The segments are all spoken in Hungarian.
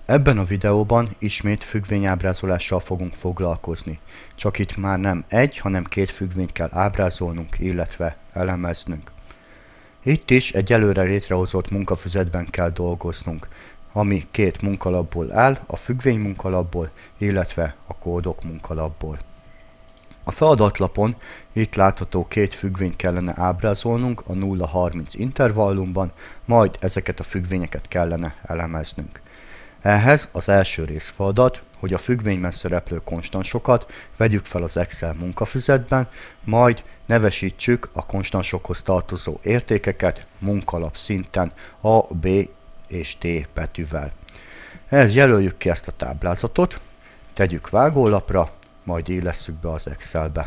Ebben a videóban ismét függvényábrázolással fogunk foglalkozni. Csak itt már nem egy, hanem két függvényt kell ábrázolnunk, illetve elemeznünk. Itt is egy előre létrehozott munkafüzetben kell dolgoznunk, ami két munkalapból áll, a függvény munkalapból, illetve a kódok munkalapból. A feladatlapon itt látható két függvényt kellene ábrázolnunk a 0-30 intervallumban, majd ezeket a függvényeket kellene elemeznünk. Ehhez az első részfeladat, hogy a függvényben szereplő konstansokat vegyük fel az Excel munkafüzetben, majd nevesítsük a konstansokhoz tartozó értékeket munkalap szinten A, B és D betűvel. Ehhez jelöljük ki ezt a táblázatot, tegyük vágólapra, majd illesszük be az Excelbe.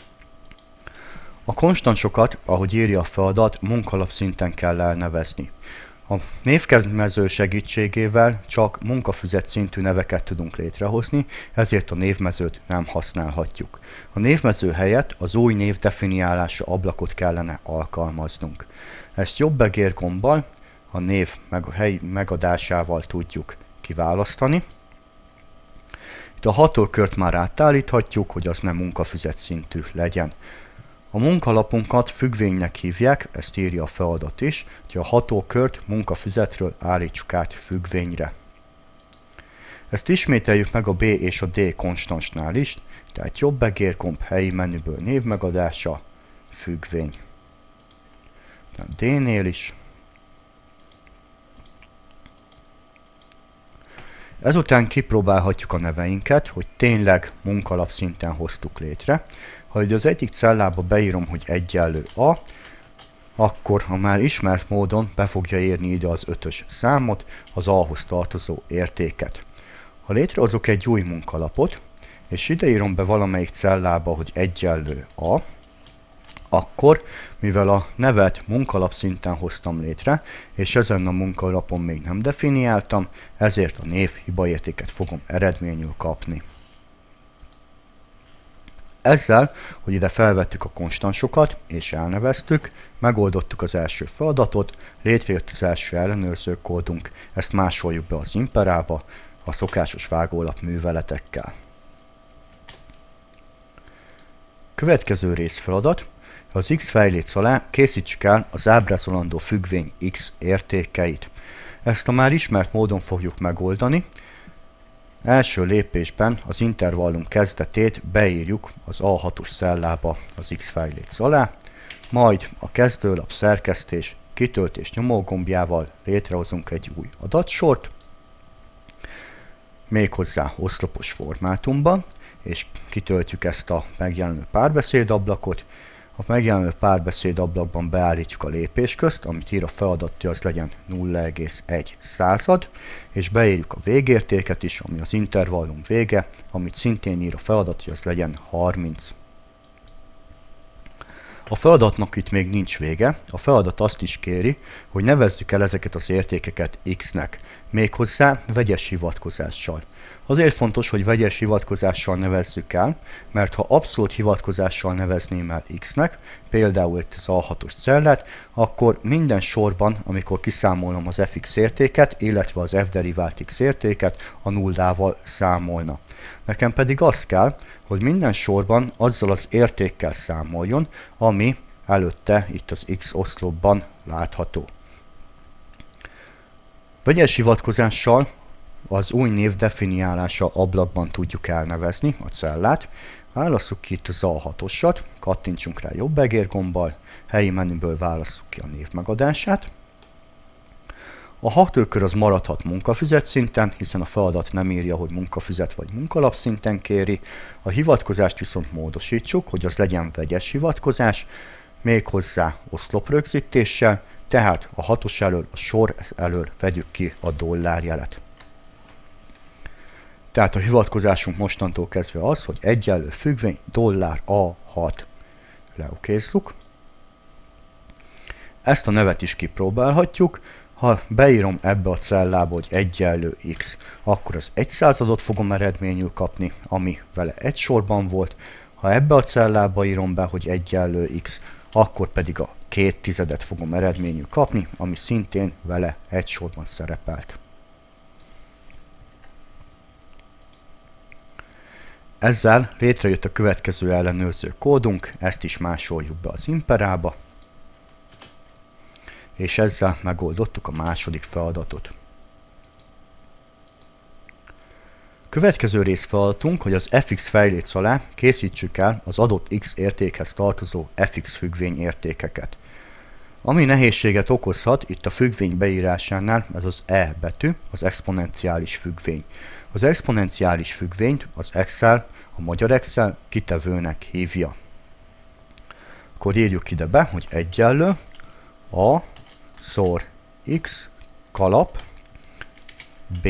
A konstansokat, ahogy írja a feladat, munkalap szinten kell elnevezni. A névmező segítségével csak munkafüzet szintű neveket tudunk létrehozni, ezért a névmezőt nem használhatjuk. A névmező helyett az új név definiálása ablakot kellene alkalmaznunk. Ezt jobbegér gombbal, a név hely megadásával tudjuk kiválasztani. Itt a hatókört már átállíthatjuk, hogy az nem munkafüzet szintű legyen. A munkalapunkat függvénynek hívják, ezt írja a feladat is, hogy a hatókört munkafüzetről állítsuk át függvényre. Ezt ismételjük meg a B és a D konstansnál is, tehát jobbegérgomb helyi menüből névmegadása, függvény. Tehát D-nél is. Ezután kipróbálhatjuk a neveinket, hogy tényleg munkalap szinten hoztuk létre. Ha az egyik cellába beírom, hogy egyenlő A, akkor a már ismert módon be fogja érni ide az 5-ös számot, az A-hoz tartozó értéket. Ha létrehozok egy új munkalapot, és ide írom be valamelyik cellába, hogy egyenlő A, akkor, mivel a nevet munkalap szinten hoztam létre, és ezen a munkalapon még nem definiáltam, ezért a név hibaértéket fogom eredményül kapni. Ezzel, hogy ide felvettük a konstansokat és elneveztük, megoldottuk az első feladatot, létrejött az első ellenőrző kódunk, ezt másoljuk be az imperába a szokásos vágólap műveletekkel. Következő részfeladat, az X fejléc alá készítsük el az ábrázolandó függvény X értékeit. Ezt a már ismert módon fogjuk megoldani. Első lépésben az intervallum kezdetét beírjuk az A6-os cellába az X fejléc alá, majd a kezdőlap szerkesztés kitöltés nyomógombjával létrehozunk egy új adatsort, méghozzá oszlopos formátumban, és kitöltjük ezt a megjelenő párbeszédablakot. A megjelenő párbeszédablakban beállítjuk a lépésközt, amit ír a feladat, hogy az legyen 0,1, és beírjuk a végértéket is, ami az intervallum vége, amit szintén ír a feladat, hogy az legyen 30. A feladatnak itt még nincs vége, a feladat azt is kéri, hogy nevezzük el ezeket az értékeket X-nek, méghozzá vegyes hivatkozással. Azért fontos, hogy vegyes hivatkozással nevezzük el, mert ha abszolút hivatkozással nevezném el X-nek, például itt az A6-os cellát, akkor minden sorban, amikor kiszámolom az fx értéket, illetve az f derivált x értéket, a nullával számolna. Nekem pedig az kell, hogy minden sorban azzal az értékkel számoljon, ami előtte itt az X oszlopban látható. Vegyes hivatkozással az új név definiálása ablakban tudjuk elnevezni a cellát. Válasszuk ki itt az A6-osat, kattintsunk rá jobbegérgombbal, helyi menüből válasszuk ki a név megadását. A hatókör az maradhat munkafüzet szinten, hiszen a feladat nem írja, hogy munkafüzet vagy munkalap szinten kéri. A hivatkozást viszont módosítsuk, hogy az legyen vegyes hivatkozás, méghozzá oszloprögzítéssel, tehát a 6-os elől, a sor elől vegyük ki a dollárjelet. Tehát a hivatkozásunk mostantól kezdve az, hogy egyenlő függvény dollár A6. Leokézzuk. Ezt a nevet is kipróbálhatjuk. Ha beírom ebbe a cellába, hogy egyenlő X, akkor az 1/100-ot fogom eredményül kapni, ami vele egy sorban volt. Ha ebbe a cellába írom be, hogy egyenlő X, akkor pedig a 2/10 fogom eredményül kapni, ami szintén vele egy sorban szerepelt. Ezzel létrejött a következő ellenőrző kódunk, ezt is másoljuk be az Imperába, és ezzel megoldottuk a második feladatot. Következő részfeladatunk, hogy az fx fejléc alá készítsük el az adott x értékhez tartozó fx függvény értékeket. Ami nehézséget okozhat itt a függvény beírásánál, ez az E betű, az exponenciális függvény. Az exponenciális függvényt az Excel, a magyar Excel kitevőnek hívja. Akkor írjuk ide be, hogy egyenlő A szor X kalap B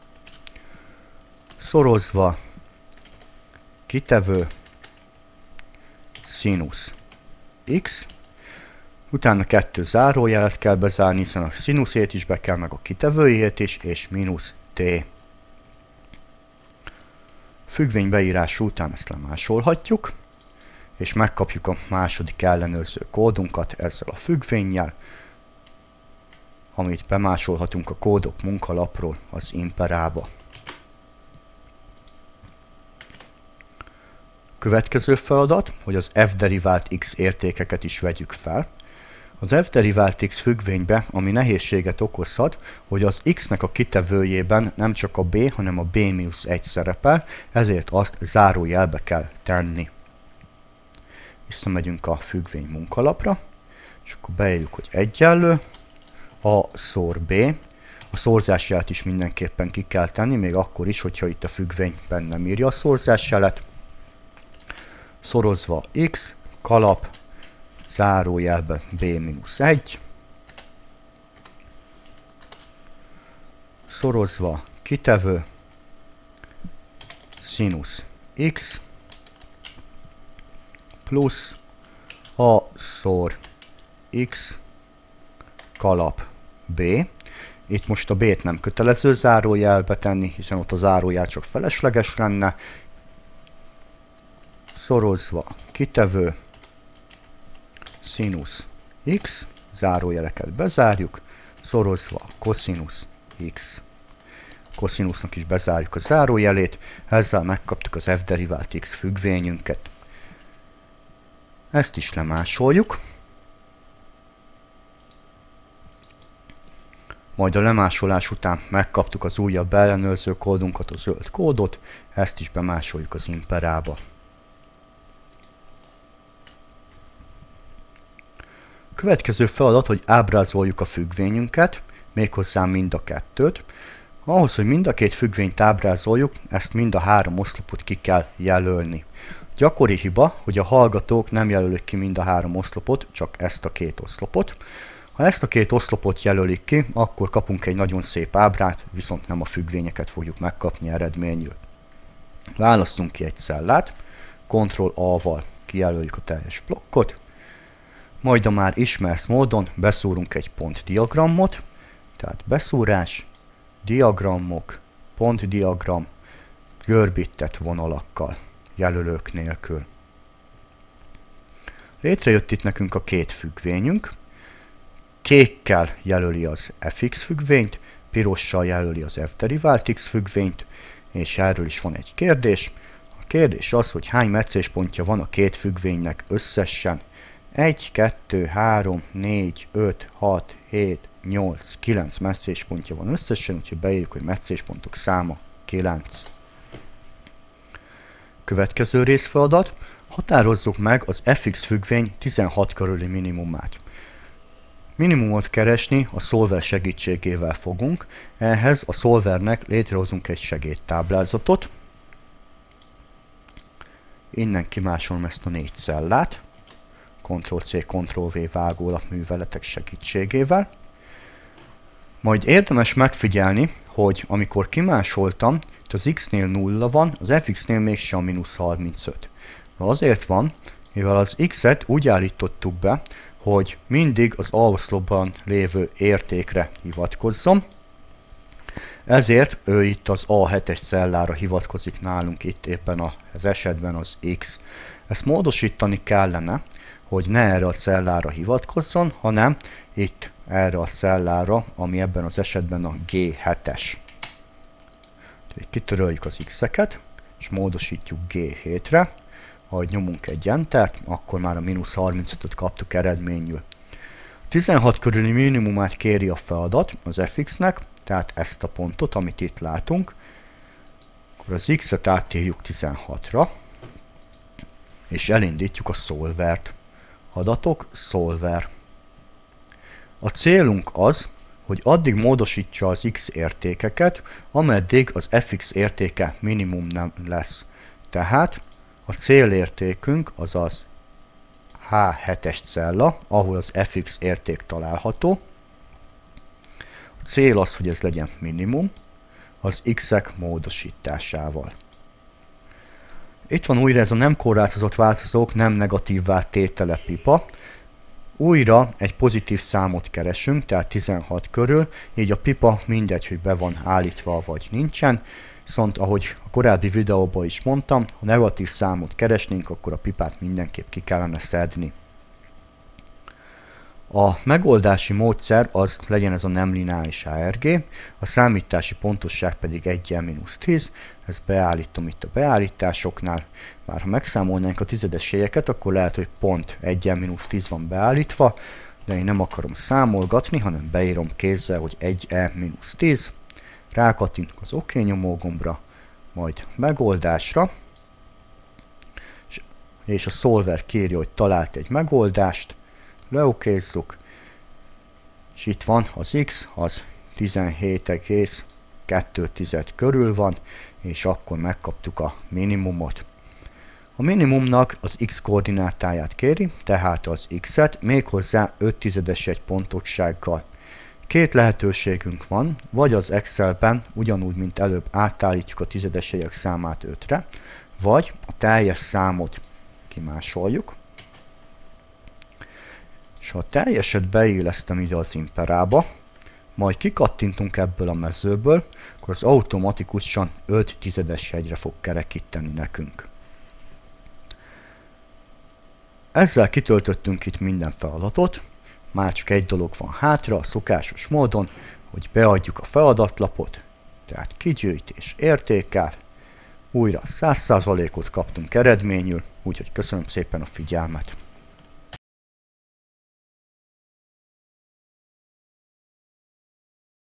szorozva kitevő színusz X, utána 2 zárójelet kell bezárni, hiszen a színuszét is be kell, meg a kitevőjét is, és mínusz T. Függvény beírás után ezt lemásolhatjuk, és megkapjuk a második ellenőrző kódunkat ezzel a függvénnyel, amit bemásolhatunk a kódok munkalapról az Imperába. Következő feladat, hogy az f-derivált x értékeket is vegyük fel. Az f-derivált x függvénybe, ami nehézséget okozhat, hogy az x-nek a kitevőjében nem csak a b, hanem a b-1 szerepel, ezért azt zárójelbe kell tenni. Visszamegyünk a függvény munkalapra, és akkor beírjuk, hogy egyenlő a szor b. A szorzásjelet is mindenképpen ki kell tenni, még akkor is, hogyha itt a függvényben nem írja a szorzásjelet. Szorozva x, kalap, zárójelbe b-1, szorozva kitevő, színusz x, plusz a szor x, kalap b. Itt most a b-t nem kötelező zárójelbe tenni, hiszen ott a zárójel csak felesleges lenne. Szorozva kitevő, színusz x, zárójeleket bezárjuk, szorozva koszinusz x. Koszinusznak is bezárjuk a zárójelét, ezzel megkaptuk az f-derivált x függvényünket. Ezt is lemásoljuk. Majd a lemásolás után megkaptuk az újabb ellenőrző kódunkat, a zöld kódot, ezt is bemásoljuk az Imperába. Következő feladat, hogy ábrázoljuk a függvényünket, méghozzá mind a kettőt. Ahhoz, hogy mind a két függvényt ábrázoljuk, ezt mind a 3 oszlopot ki kell jelölni. Gyakori hiba, hogy a hallgatók nem jelölik ki mind a 3 oszlopot, csak ezt a 2 oszlopot. Ha ezt a 2 oszlopot jelölik ki, akkor kapunk egy nagyon szép ábrát, viszont nem a függvényeket fogjuk megkapni eredményül. Válasszunk ki egy cellát, Ctrl-A-val kijelöljük a teljes blokkot, majd a már ismert módon beszúrunk egy pontdiagramot, tehát beszúrás, diagramok, pontdiagram, görbített vonalakkal, jelölők nélkül. Létrejött itt nekünk a két függvényünk. Kékkel jelöli az fx függvényt, pirossal jelöli az f-derivált x függvényt, és erről is van egy kérdés. A kérdés az, hogy hány meccéspontja van a két függvénynek összesen. 1, 2, 3, 4, 5, 6, 7, 8, 9 meccéspontja van összesen, úgyhogy beírjuk, hogy meccéspontok száma 9. Következő részfeladat. Határozzuk meg az fx függvény 16 körüli minimumát. Minimumot keresni a Solver segítségével fogunk, ehhez a Solvernek létrehozunk egy segédtáblázatot. Innen kimásolom ezt a 4 cellát, Ctrl-C, Ctrl-V vágólapműveletek segítségével. Majd érdemes megfigyelni, hogy amikor kimásoltam, itt az x-nél 0 van, az fx-nél mégse a -35. Azért van, mivel az x-et úgy állítottuk be, hogy mindig az A-oszlopban lévő értékre hivatkozzon. Ezért ő itt az A7-es cellára hivatkozik nálunk, itt éppen az esetben az x. Ezt módosítani kellene, hogy ne erre a cellára hivatkozzon, hanem itt erre a cellára, ami ebben az esetben a G7-es. Kitöröljük az x-eket, és módosítjuk G7-re. Ahogy nyomunk egy Entert, akkor már a -35-öt kaptuk eredményül. 16 körüli minimumát kéri a feladat az fx-nek, tehát ezt a pontot, amit itt látunk. Akkor az x-et áttérjük 16-ra, és elindítjuk a solvert. Adatok, solver. A célunk az, hogy addig módosítsa az x értékeket, ameddig az fx értéke minimum nem lesz. Tehát a célértékünk az az H7-es cella, ahol az fx érték található. A cél az, hogy ez legyen minimum az x-ek módosításával. Itt van újra ez a nem korlátozott változók nem negatívvá tétele pipa. Újra egy pozitív számot keresünk, tehát 16 körül, így a pipa mindegy, hogy be van állítva vagy nincsen. Viszont ahogy a korábbi videóban is mondtam, ha negatív számot keresnénk, akkor a pipát mindenképp ki kellene szedni. A megoldási módszer az legyen ez a nem lineáris ARG, a számítási pontosság pedig 1-10, ezt beállítom itt a beállításoknál. Már ha megszámolnánk a tizedesélyeket, akkor lehet, hogy pont 1-10 van beállítva, de én nem akarom számolgatni, hanem beírom kézzel, hogy 1-10, rákattintok az OK nyomógombra, majd megoldásra, és a solver kérje, hogy talált egy megoldást, leokézzuk, és itt van az x, az 17,2 körül van, és akkor megkaptuk a minimumot. A minimumnak az x koordinátáját kéri, tehát az x-et, méghozzá 5/10 pontossággal. Két lehetőségünk van, vagy az Excelben ugyanúgy, mint előbb átállítjuk a tizedesélyek számát 5-re, vagy a teljes számot kimásoljuk, és ha a teljeset beillesztem ide az imperába, majd kikattintunk ebből a mezőből, akkor az automatikusan 5/10 hegyre fog kerekíteni nekünk. Ezzel kitöltöttünk itt minden feladatot, már csak egy dolog van hátra, a szokásos módon, hogy beadjuk a feladatlapot, tehát kigyűjtés, értékel, újra 100%-ot kaptunk eredményül, úgyhogy köszönöm szépen a figyelmet.